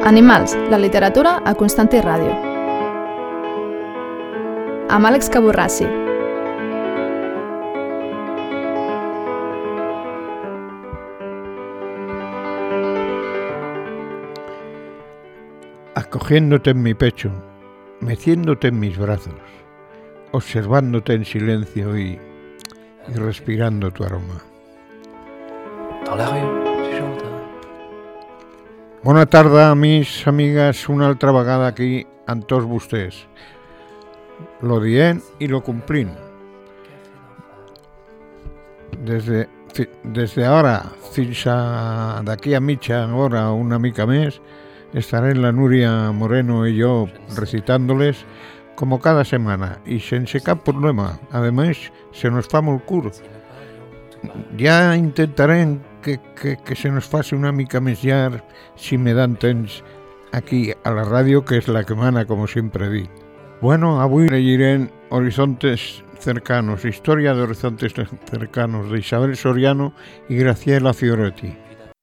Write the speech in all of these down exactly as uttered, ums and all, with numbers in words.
Animals, la literatura a Constante Ràdio. Amb Àlex Caborrassi. Acogiéndote en mi pecho, meciéndote en mis brazos, observándote en silencio y, y respirando tu aroma. Dans la rue, tu chantes. Bona tarda, mis amigues, una altra vegada aquí amb tots vostès. Lo dient i lo complint. Desde, desde ahora fins a d'aquí a mitja hora o una mica més, estaré la Núria Moreno y yo recitándoles como cada semana y sense cap problema. Además, se nos fa molt curt. Ja intentarem que, que, que se nos faci una mica més llarg si me dan temps aquí a la ràdio, que és la que mana, com sempre he dit. Bueno, avui llegirem Horizontes cercanos, Historia de Horizontes cercanos, de Isabel Soriano y Graciela Fioretti.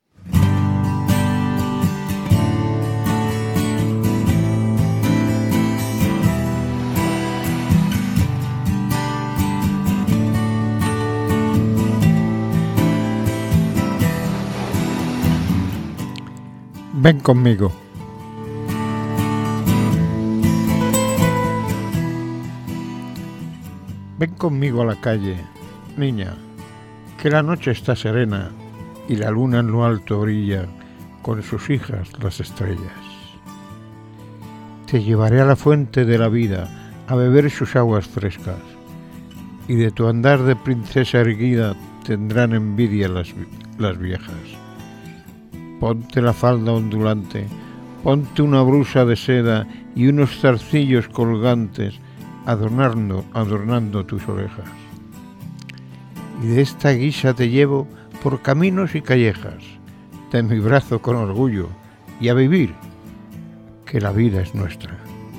Ven conmigo. Ven conmigo a la calle, niña, que la noche está serena y la luna en lo alto brilla con sus hijas las estrellas. Te llevaré a la fuente de la vida a beber sus aguas frescas y de tu andar de princesa erguida tendrán envidia las, las viejas. Ponte la falda ondulante, ponte una blusa de seda y unos zarcillos colgantes adornando, adornando tus orejas. Y de esta guisa te llevo por caminos y callejas, de mi brazo con orgullo, y a vivir, que la vida es nuestra.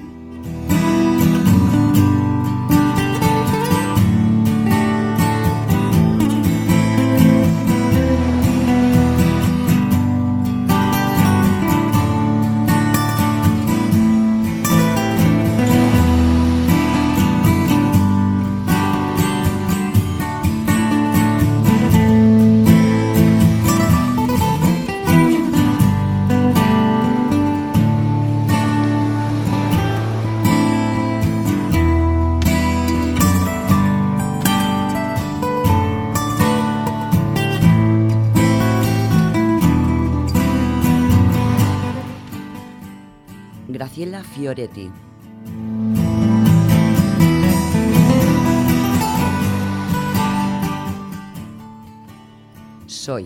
Graciela Fioretti. Soy.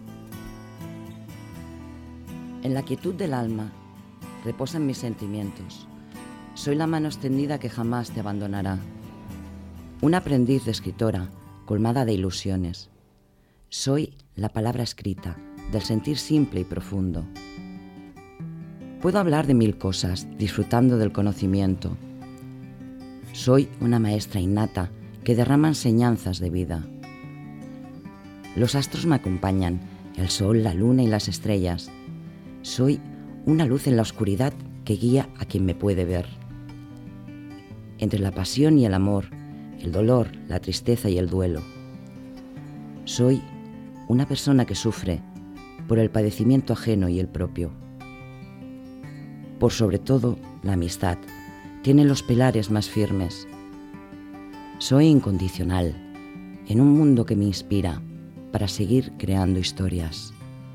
En la quietud del alma reposan mis sentimientos. Soy la mano extendida que jamás te abandonará. Un aprendiz de escritora colmada de ilusiones. Soy la palabra escrita del sentir simple y profundo. Puedo hablar de mil cosas, disfrutando del conocimiento. Soy una maestra innata que derrama enseñanzas de vida. Los astros me acompañan, el sol, la luna y las estrellas. Soy una luz en la oscuridad que guía a quien me puede ver. Entre la pasión y el amor, el dolor, la tristeza y el duelo. Soy una persona que sufre por el padecimiento ajeno y el propio. Por sobre todo, la amistad tiene los pilares más firmes. Soy incondicional, en un mundo que me inspira para seguir creando historias.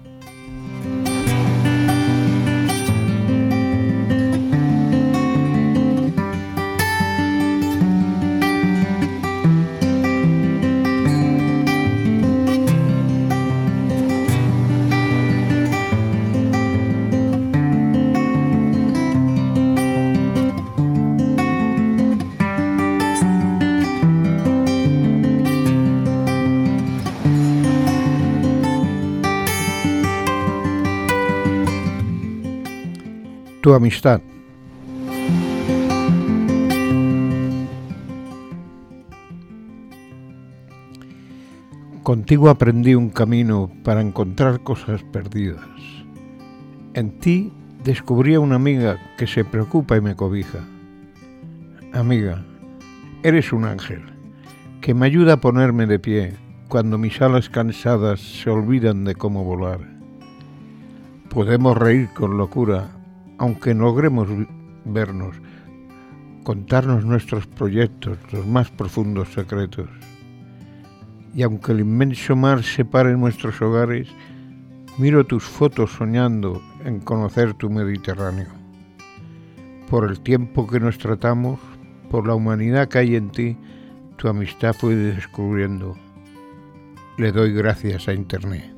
Tu amistad. Contigo aprendí un camino para encontrar cosas perdidas. En ti descubrí a una amiga que se preocupa y me cobija. Amiga, eres un ángel, que me ayuda a ponerme de pie cuando mis alas cansadas se olvidan de cómo volar. Podemos reír con locura, aunque no logremos vernos, contarnos nuestros proyectos, los más profundos secretos. Y aunque el inmenso mar separe nuestros hogares, miro tus fotos soñando en conocer tu Mediterráneo. Por el tiempo que nos tratamos, por la humanidad que hay en ti, tu amistad fue descubriendo. Le doy gracias a Internet.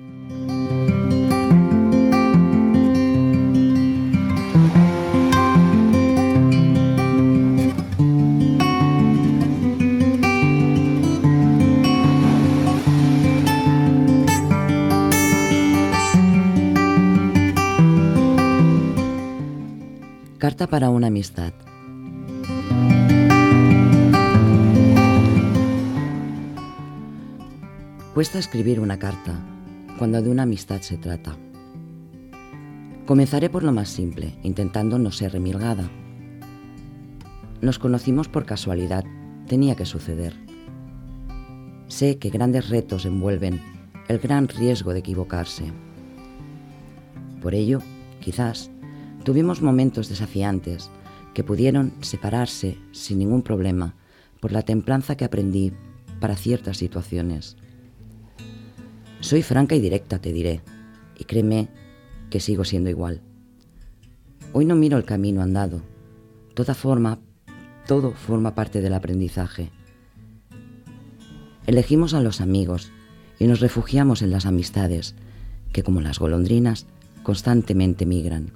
Carta para una amistad. Cuesta escribir una carta cuando de una amistad se trata. Comenzaré por lo más simple, intentando no ser remilgada. Nos conocimos por casualidad, tenía que suceder. Sé que grandes retos envuelven el gran riesgo de equivocarse. Por ello, quizás, tuvimos momentos desafiantes que pudieron separarse sin ningún problema por la templanza que aprendí para ciertas situaciones. Soy franca y directa, te diré, y créeme que sigo siendo igual. Hoy no miro el camino andado. Toda forma, todo forma parte del aprendizaje. Elegimos a los amigos y nos refugiamos en las amistades, que como las golondrinas, constantemente migran.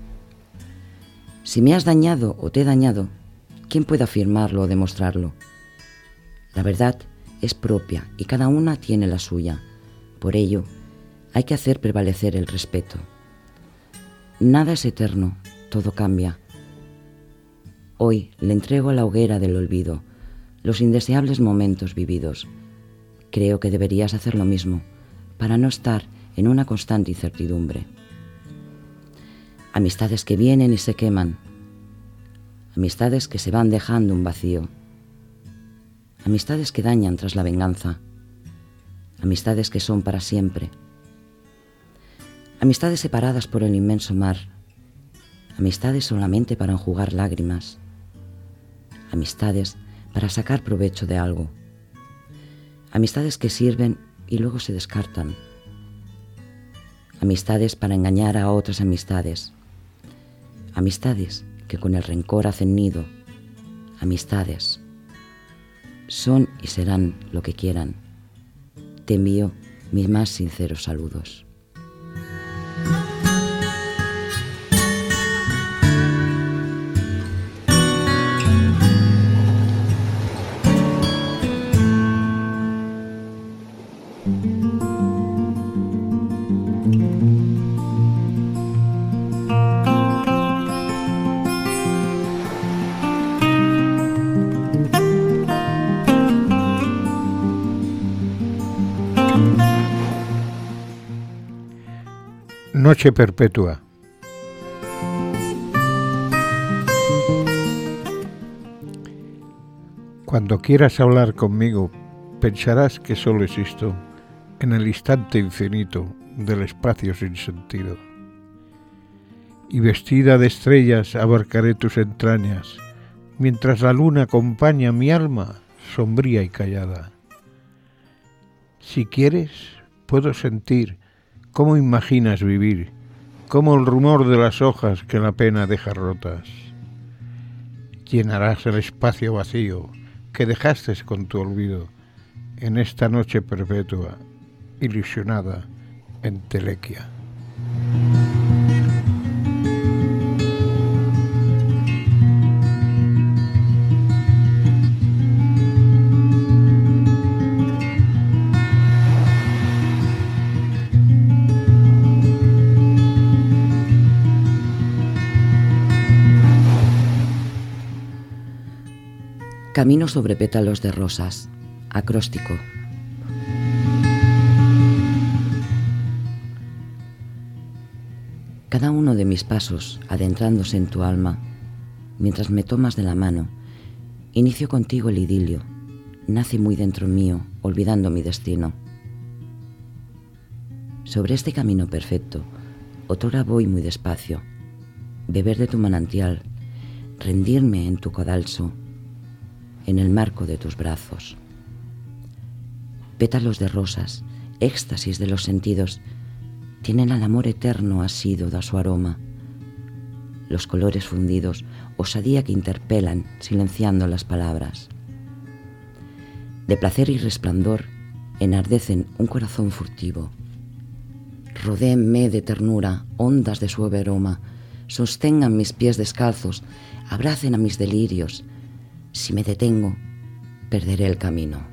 Si me has dañado o te he dañado, ¿quién puede afirmarlo o demostrarlo? La verdad es propia y cada una tiene la suya. Por ello, hay que hacer prevalecer el respeto. Nada es eterno, todo cambia. Hoy le entrego a la hoguera del olvido los indeseables momentos vividos. Creo que deberías hacer lo mismo para no estar en una constante incertidumbre. Amistades que vienen y se queman. Amistades que se van dejando un vacío. Amistades que dañan tras la venganza. Amistades que son para siempre. Amistades separadas por el inmenso mar. Amistades solamente para enjugar lágrimas. Amistades para sacar provecho de algo. Amistades que sirven y luego se descartan. Amistades para engañar a otras amistades. Amistades que con el rencor hacen nido. Amistades. Son y serán lo que quieran. Te envío mis más sinceros saludos. Noche perpetua. Cuando quieras hablar conmigo, pensarás que solo existo en el instante infinito del espacio sin sentido. Y vestida de estrellas abarcaré tus entrañas, mientras la luna acompaña mi alma sombría y callada. Si quieres, puedo sentir cómo imaginas vivir, como el rumor de las hojas que la pena deja rotas. Llenarás el espacio vacío que dejaste con tu olvido en esta noche perpetua, ilusionada en telequia. Camino sobre pétalos de rosas. Acróstico. Cada uno de mis pasos adentrándose en tu alma, mientras me tomas de la mano, inicio contigo el idilio, nace muy dentro mío, olvidando mi destino. Sobre este camino perfecto, otrora voy muy despacio, beber de tu manantial, rendirme en tu cadalso, en el marco de tus brazos. Pétalos de rosas, éxtasis de los sentidos, tienen al amor eterno asido da su aroma. Los colores fundidos, osadía que interpelan, silenciando las palabras. De placer y resplandor, enardecen un corazón furtivo. Rodéenme de ternura, ondas de suave aroma, sostengan mis pies descalzos, abracen a mis delirios. Si me detengo, perderé el camino.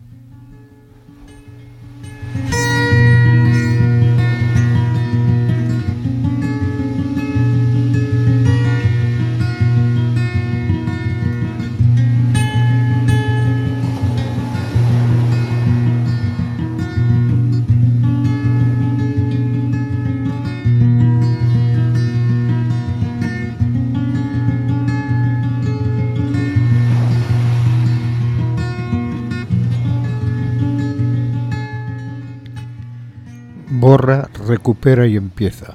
Borra, recupera y empieza.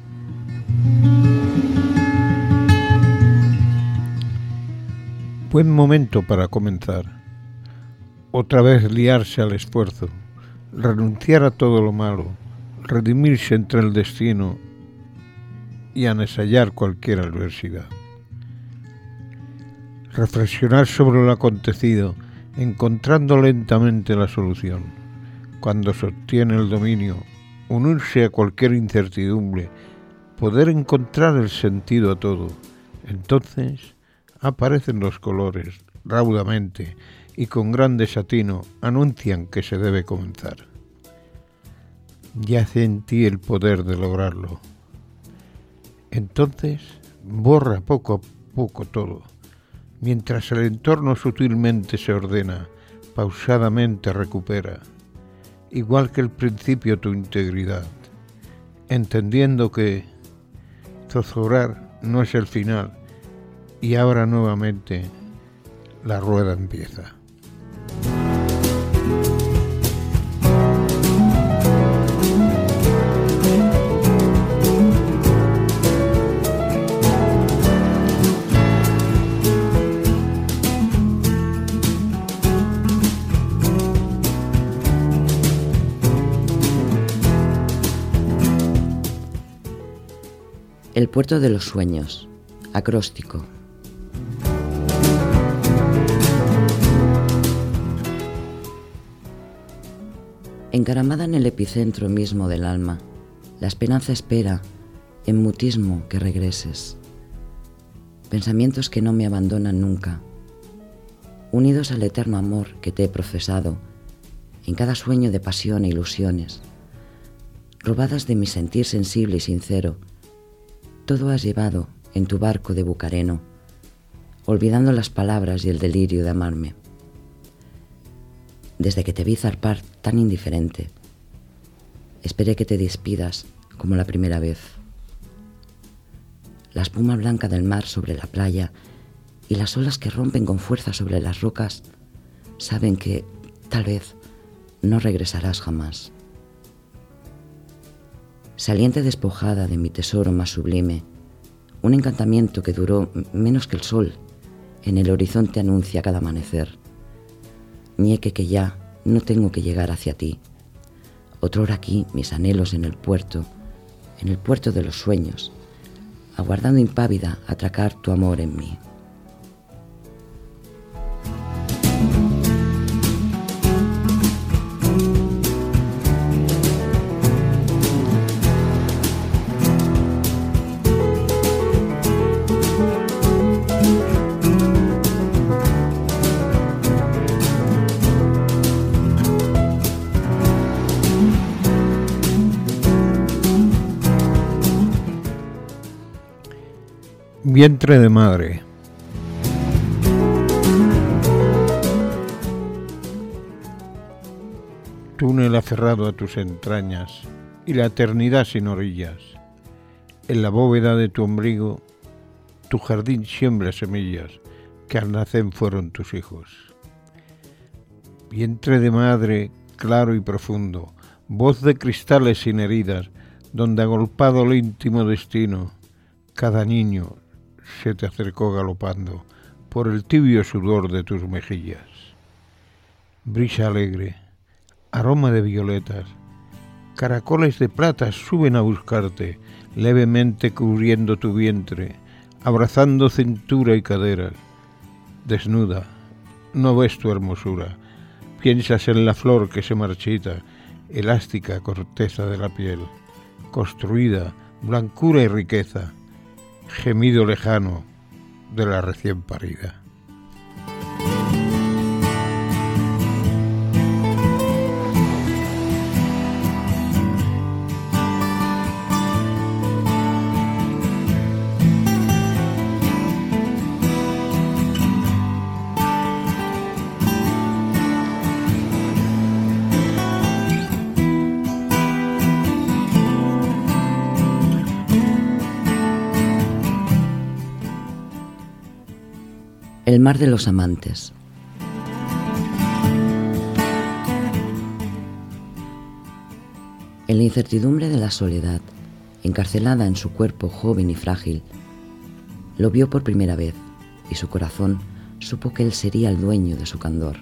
Buen momento para comenzar. Otra vez liarse al esfuerzo, renunciar a todo lo malo, redimirse entre el destino y anesallar cualquier adversidad. Reflexionar sobre lo acontecido, encontrando lentamente la solución. Cuando se obtiene el dominio, unirse a cualquier incertidumbre, poder encontrar el sentido a todo. Entonces aparecen los colores, raudamente y con gran desatino anuncian que se debe comenzar. Yace en ti el poder de lograrlo. Entonces borra poco a poco todo, mientras el entorno sutilmente se ordena, pausadamente recupera. Igual que el principio tu integridad, entendiendo que zozobrar no es el final y ahora nuevamente la rueda empieza. El puerto de los sueños, acróstico. Encaramada en el epicentro mismo del alma, la esperanza espera, en mutismo, que regreses. Pensamientos que no me abandonan nunca, unidos al eterno amor que te he profesado, en cada sueño de pasión e ilusiones, robadas de mi sentir sensible y sincero. Todo has llevado en tu barco de bucareno, olvidando las palabras y el delirio de amarme. Desde que te vi zarpar tan indiferente, esperé que te despidas como la primera vez. La espuma blanca del mar sobre la playa y las olas que rompen con fuerza sobre las rocas saben que, tal vez, no regresarás jamás. Saliente despojada de mi tesoro más sublime, un encantamiento que duró menos que el sol, en el horizonte anuncia cada amanecer. Nieque que ya no tengo que llegar hacia ti. Otrora aquí mis anhelos en el puerto, en el puerto de los sueños, aguardando impávida atracar tu amor en mí. Vientre de madre. Túnel aferrado a tus entrañas y la eternidad sin orillas. En la bóveda de tu ombligo, tu jardín siembra semillas que al nacer fueron tus hijos. Vientre de madre, claro y profundo, voz de cristales sin heridas, donde agolpado el íntimo destino, cada niño se te acercó galopando por el tibio sudor de tus mejillas. Brisa alegre, aroma de violetas, caracoles de plata suben a buscarte, levemente cubriendo tu vientre, abrazando cintura y caderas. Desnuda, no ves tu hermosura, piensas en la flor que se marchita, elástica corteza de la piel, construida, blancura y riqueza, gemido lejano de la recién parida. El mar de los amantes. En la incertidumbre de la soledad, encarcelada en su cuerpo joven y frágil, lo vio por primera vez y su corazón supo que él sería el dueño de su candor.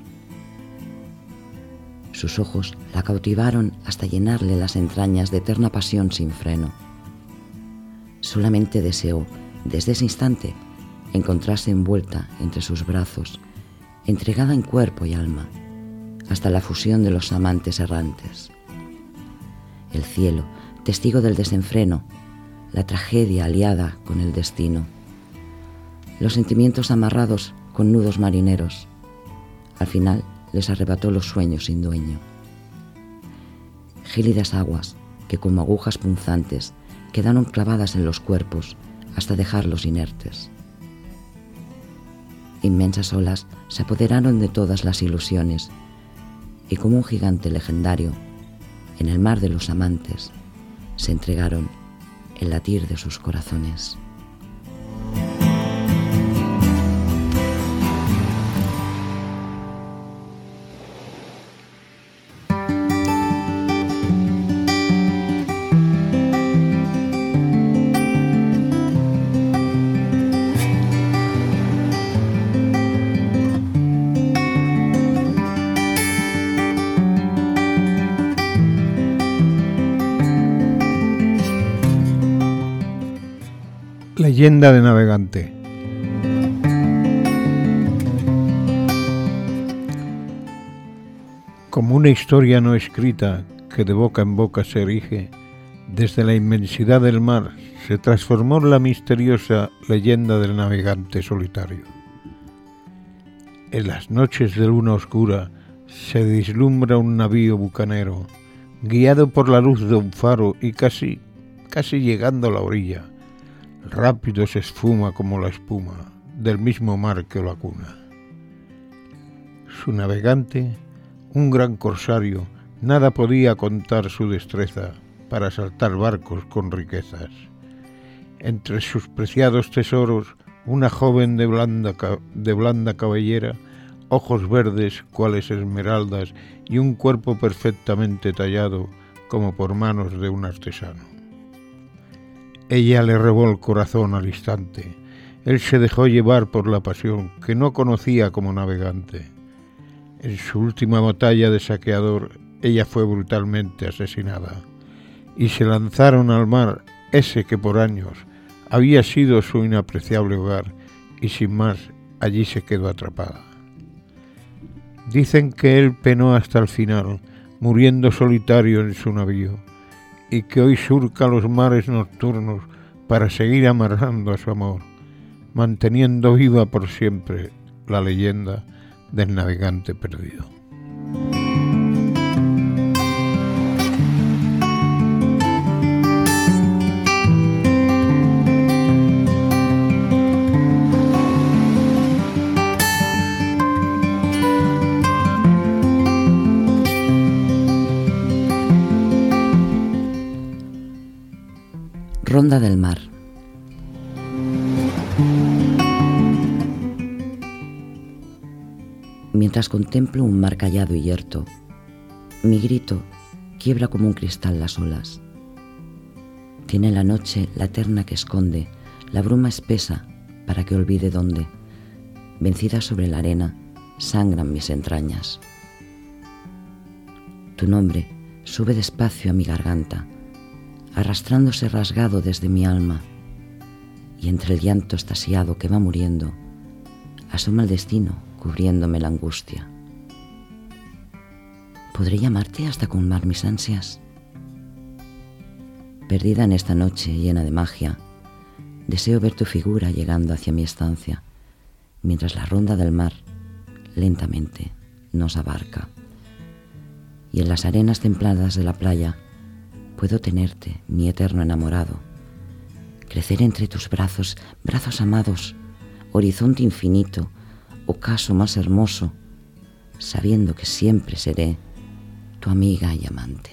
Sus ojos la cautivaron hasta llenarle las entrañas de eterna pasión sin freno. Solamente deseó, desde ese instante, encontrarse envuelta entre sus brazos, entregada en cuerpo y alma, hasta la fusión de los amantes errantes. El cielo, testigo del desenfreno, la tragedia aliada con el destino, los sentimientos amarrados con nudos marineros, al final les arrebató los sueños sin dueño. Gélidas aguas que como agujas punzantes quedaron clavadas en los cuerpos hasta dejarlos inertes. Inmensas olas se apoderaron de todas las ilusiones y como un gigante legendario, en el mar de los amantes, se entregaron el latir de sus corazones. Leyenda de navegante. Como una historia no escrita que de boca en boca se erige, desde la inmensidad del mar se transformó la misteriosa leyenda del navegante solitario. En las noches de luna oscura se vislumbra un navío bucanero, guiado por la luz de un faro y casi, casi llegando a la orilla, rápido se esfuma como la espuma del mismo mar que lo acuna. Su navegante, un gran corsario, nada podía contar su destreza para asaltar barcos con riquezas. Entre sus preciados tesoros, una joven de blanda, de blanda cabellera, ojos verdes cuales esmeraldas y un cuerpo perfectamente tallado como por manos de un artesano. Ella le robó el corazón al instante. Él se dejó llevar por la pasión que no conocía como navegante. En su última batalla de saqueador, ella fue brutalmente asesinada y se lanzaron al mar, ese que por años había sido su inapreciable hogar, y sin más allí se quedó atrapada. Dicen que él penó hasta el final, muriendo solitario en su navío, y que hoy surca los mares nocturnos para seguir amarrando a su amor, manteniendo viva por siempre la leyenda del navegante perdido. Ronda del mar. Mientras contemplo un mar callado y yerto, mi grito quiebra como un cristal las olas. Tiene la noche la terna que esconde, la bruma espesa para que olvide dónde, vencida sobre la arena, sangran mis entrañas. Tu nombre sube despacio a mi garganta, arrastrándose rasgado desde mi alma, y entre el llanto estasiado que va muriendo, asoma el destino cubriéndome la angustia. ¿Podré llamarte hasta colmar mis ansias? Perdida en esta noche llena de magia, deseo ver tu figura llegando hacia mi estancia, mientras la ronda del mar lentamente nos abarca. Y en las arenas templadas de la playa puedo tenerte, mi eterno enamorado, crecer entre tus brazos, brazos amados, horizonte infinito, ocaso más hermoso, sabiendo que siempre seré tu amiga y amante.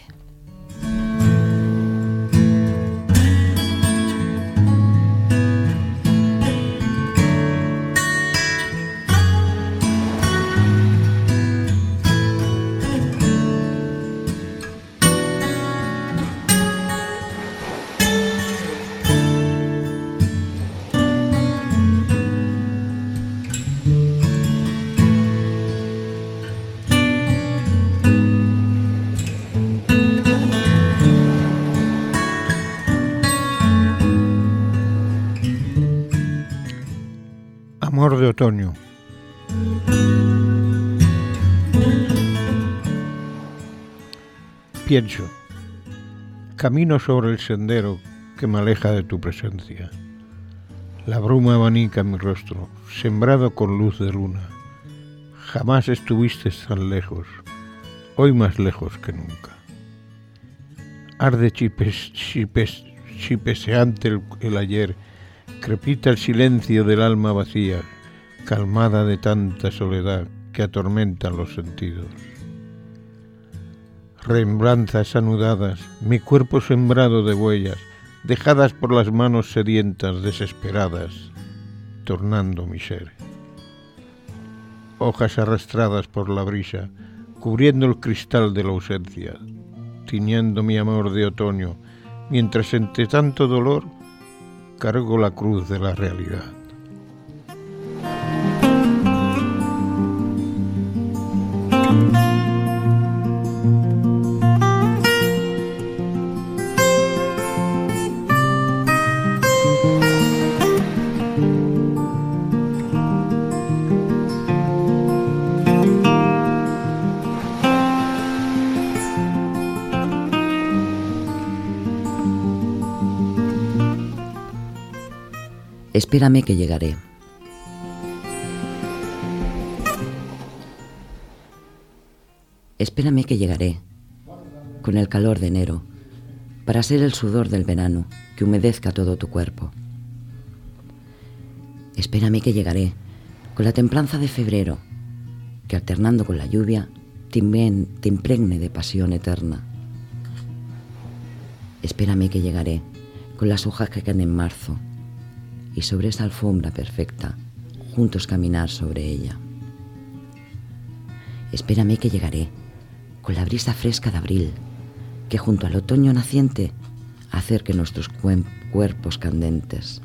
Amor de otoño. Pienso, camino sobre el sendero que me aleja de tu presencia. La bruma abanica mi rostro, sembrado con luz de luna. Jamás estuviste tan lejos, hoy más lejos que nunca. Arde chipes, chipes, chipeseante el, el ayer, crepita el silencio del alma vacía, calmada de tanta soledad que atormentan los sentidos. Rembranzas anudadas, mi cuerpo sembrado de huellas, dejadas por las manos sedientas, desesperadas, tornando mi ser. Hojas arrastradas por la brisa, cubriendo el cristal de la ausencia, tiñendo mi amor de otoño, mientras entre tanto dolor cargo la cruz de la realidad. Espérame que llegaré. Espérame que llegaré, con el calor de enero, para ser el sudor del verano que humedezca todo tu cuerpo. Espérame que llegaré, con la templanza de febrero, que alternando con la lluvia te impregne de pasión eterna. Espérame que llegaré, con las hojas que caen en marzo, y sobre esa alfombra perfecta, juntos caminar sobre ella. Espérame que llegaré, con la brisa fresca de abril, que junto al otoño naciente acerque nuestros cuerpos candentes.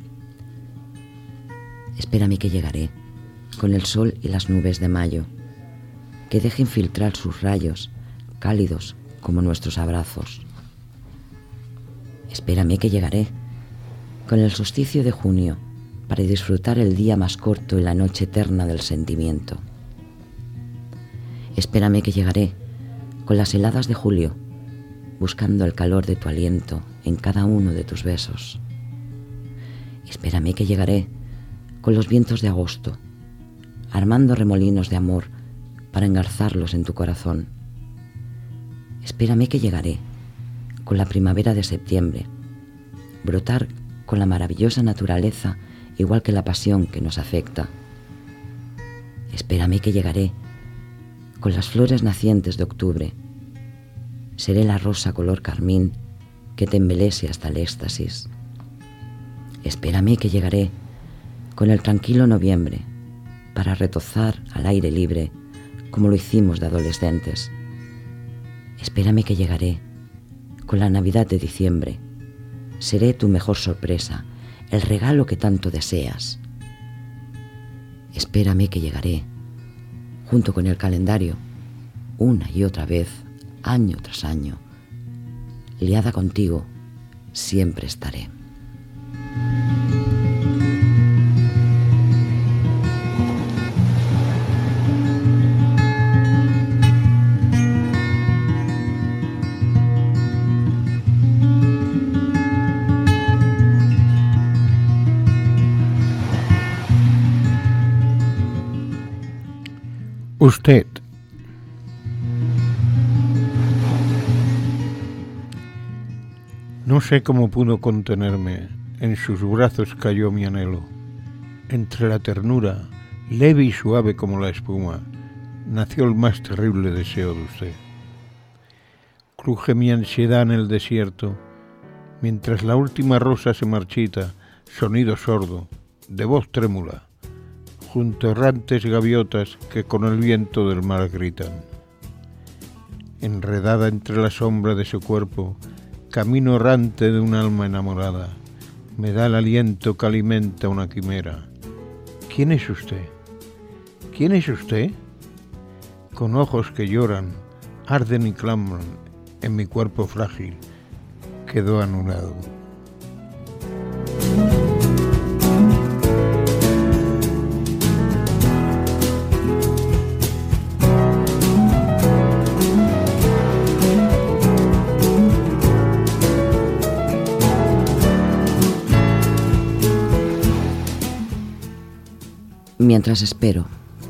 Espérame que llegaré, con el sol y las nubes de mayo, que dejen filtrar sus rayos, cálidos como nuestros abrazos. Espérame que llegaré, con el solsticio de junio, para disfrutar el día más corto y la noche eterna del sentimiento. Espérame que llegaré, con las heladas de julio, buscando el calor de tu aliento en cada uno de tus besos. Espérame que llegaré, con los vientos de agosto, armando remolinos de amor para engarzarlos en tu corazón. Espérame que llegaré, con la primavera de septiembre, brotar con la maravillosa naturaleza, igual que la pasión que nos afecta. Espérame que llegaré, con las flores nacientes de octubre. Seré la rosa color carmín que te embelese hasta el éxtasis. Espérame que llegaré con el tranquilo noviembre para retozar al aire libre como lo hicimos de adolescentes. Espérame que llegaré con la Navidad de diciembre. Seré tu mejor sorpresa, el regalo que tanto deseas. Espérame que llegaré junto con el calendario, una y otra vez, año tras año. Liada contigo, siempre estaré. Usted. No sé cómo pudo contenerme, en sus brazos cayó mi anhelo. Entre la ternura, leve y suave como la espuma, nació el más terrible deseo de usted. Cruje mi ansiedad en el desierto, mientras la última rosa se marchita, sonido sordo, de voz trémula, junto a errantes gaviotas que con el viento del mar gritan. Enredada entre la sombra de su cuerpo, camino errante de un alma enamorada, me da el aliento que alimenta una quimera. ¿Quién es usted? ¿Quién es usted? Con ojos que lloran, arden y claman, en mi cuerpo frágil quedó anulado. Mientras espero.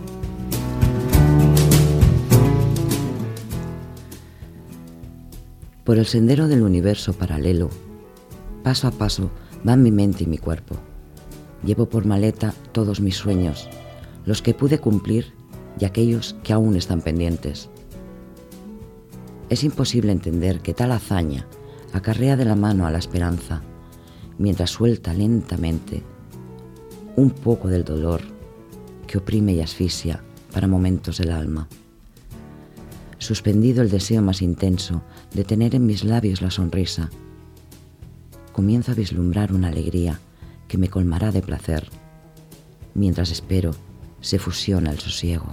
Por el sendero del universo paralelo, paso a paso van mi mente y mi cuerpo. Llevo por maleta todos mis sueños, los que pude cumplir y aquellos que aún están pendientes. Es imposible entender que tal hazaña acarrea de la mano a la esperanza, mientras suelta lentamente un poco del dolor que oprime y asfixia para momentos el alma. Suspendido el deseo más intenso de tener en mis labios la sonrisa, comienzo a vislumbrar una alegría que me colmará de placer. Mientras espero, se fusiona el sosiego.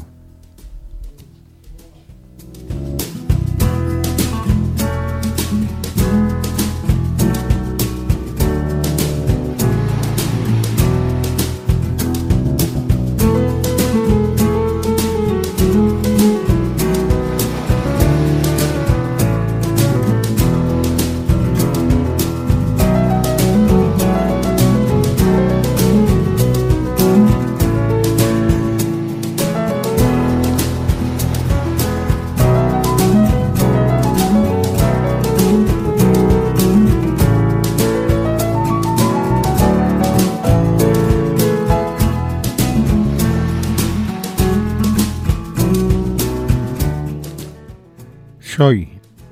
Soy.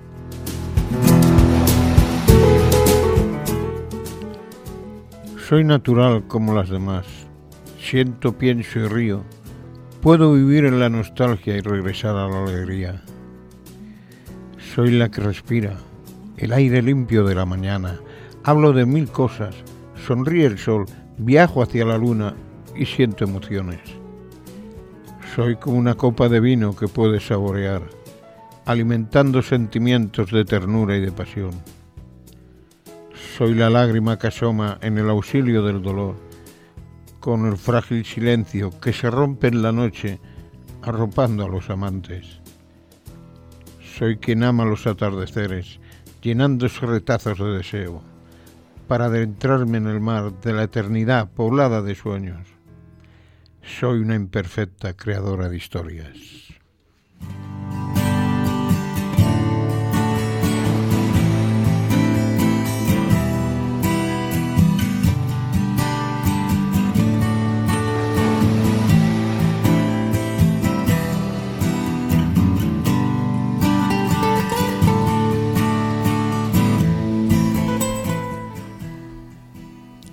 Soy natural como las demás. Siento, pienso y río. Puedo vivir en la nostalgia y regresar a la alegría. Soy la que respira, el aire limpio de la mañana. Hablo de mil cosas. Sonríe el sol, viajo hacia la luna y siento emociones. Soy como una copa de vino que puedes saborear, alimentando sentimientos de ternura y de pasión. Soy la lágrima que asoma en el auxilio del dolor, con el frágil silencio que se rompe en la noche, arropando a los amantes. Soy quien ama los atardeceres, llenándose retazos de deseo, para adentrarme en el mar de la eternidad poblada de sueños. Soy una imperfecta creadora de historias.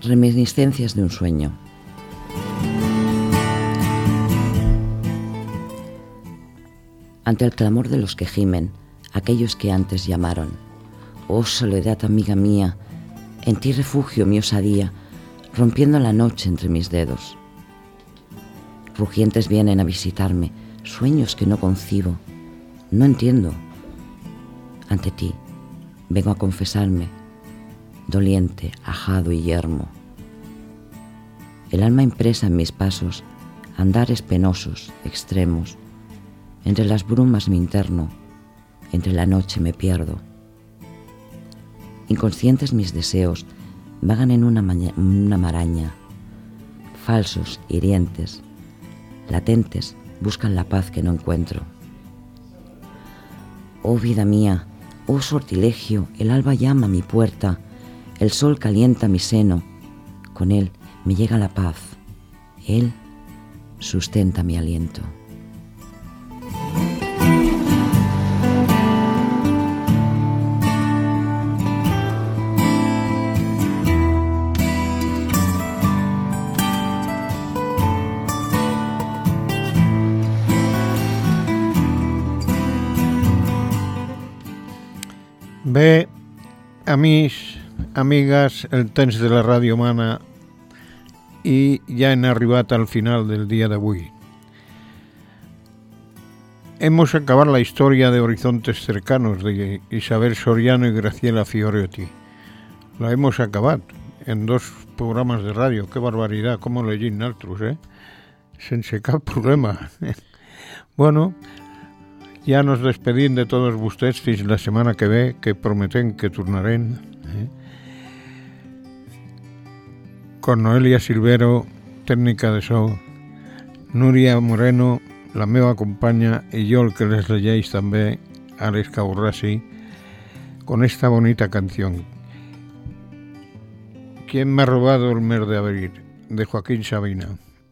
Reminiscencias de un sueño. Ante el clamor de los que gimen, aquellos que antes llamaron, oh soledad amiga mía, en ti refugio mi osadía, rompiendo la noche entre mis dedos. Rugientes vienen a visitarme, sueños que no concibo, no entiendo. Ante ti vengo a confesarme, doliente, ajado y yermo. El alma impresa en mis pasos, andares penosos, extremos. Entre las brumas me interno, entre la noche me pierdo. Inconscientes mis deseos vagan en una, maña, una maraña. Falsos, hirientes, latentes, buscan la paz que no encuentro. Oh vida mía, oh sortilegio, el alba llama a mi puerta, el sol calienta mi seno, con él me llega la paz, él sustenta mi aliento. Bé, amics, amigues, el temps de la ràdio humana i ja hem arribat al final del dia d'avui. Hemos acabado la historia de Horizontes Cercanos de Isabel Soriano y Graciela Fioriotti. La hemos acabado en dos programas de ràdio. Qué barbaridad, com ho llegim nosaltres, eh? Sense cap problema. Bueno, ja nos despedim de tots vostès fins la setmana que ve, que prometem que tornarem. Eh? Con Noelia Silvero, tècnica de so, Núria Moreno, la meva companya, i jo el que les llegeix també, Àlex Caborrasi, con esta bonita canción. ¿Quién me ha robado el mes de abril? De Joaquín Sabina.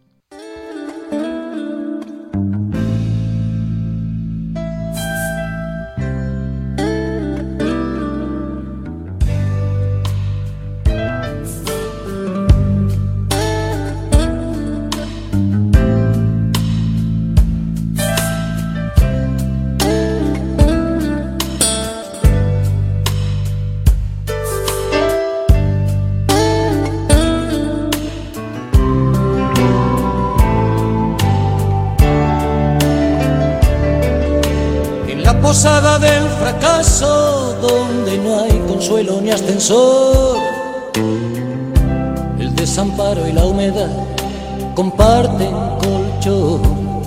Posada del fracaso, donde no hay consuelo ni ascensor, el desamparo y la humedad comparten colchón.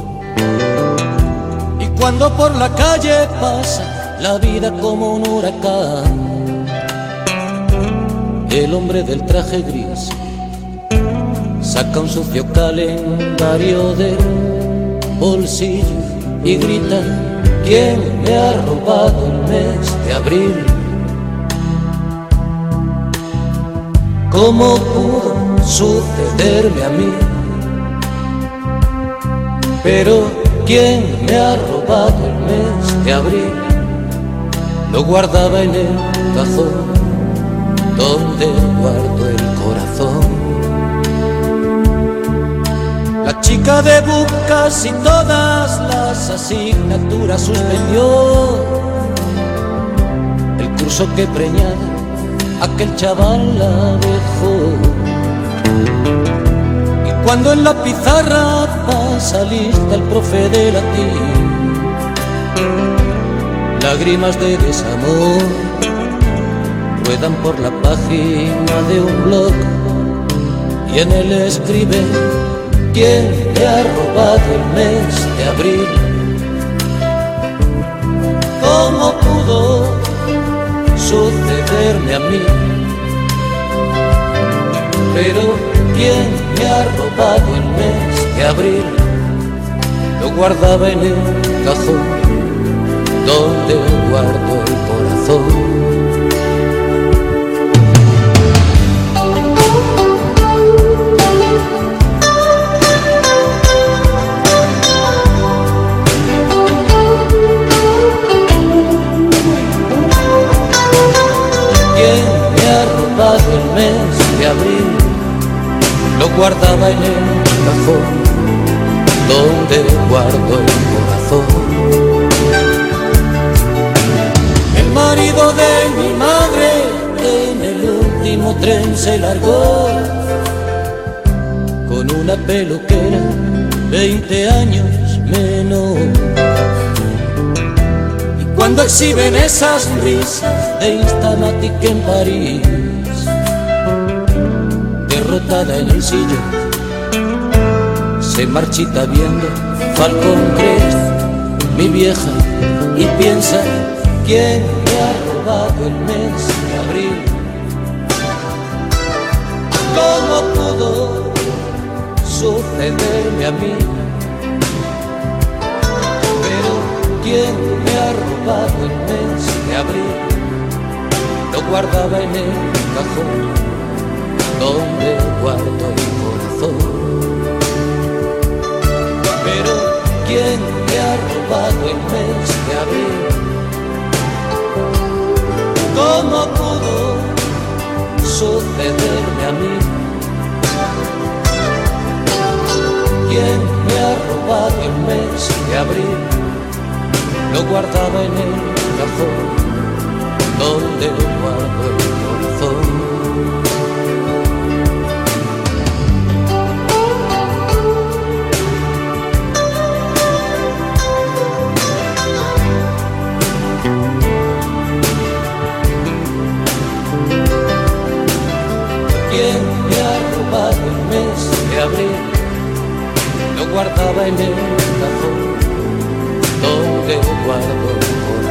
Y cuando por la calle pasa la vida como un huracán, el hombre del traje gris saca un sucio calendario del bolsillo y grita: ¿quién me ha robado el mes de abril? ¿Cómo pudo sucederme a mí? Pero ¿quién me ha robado el mes de abril? Lo guardaba en el cajón donde guardo el corazón. La chica de bucas y todas las asignaturas suspendió. El curso que preñaba aquel chaval la dejó. Y cuando en la pizarra pasa lista el profe de latín, lágrimas de desamor ruedan por la página de un blog y en él escribe: ¿quién me ha robado el mes de abril? ¿Cómo pudo sucederme a mí? Pero ¿quién me ha robado el mes de abril? Lo guardaba en el cajón donde guardo el corazón. El mes de abril guardaba en el cajón donde guardo el corazón. El marido de mi madre en el último tren se largó con una peluquera veinte años menos. Y cuando exhiben esas risas de Instamatic en París, derrotada en el sillón, se marchita viendo Falcon Crest, mi vieja, y piensa: ¿quién me ha robado el mes de abril? ¿Cómo pudo sucederme a mí? Pero ¿quién me ha robado el mes de abril? Lo guardaba en el cajón donde guardo el corazón. Pero ¿quién me ha robado el mes de abril? ¿Cómo pudo sucederme a mí? ¿Quién me ha robado el mes de abril? Lo guardaba en el cajón donde guardo el corazón. ¿Quién me ha robado el mes de abril? Lo guardaba en el cajón donde guardo el corazón.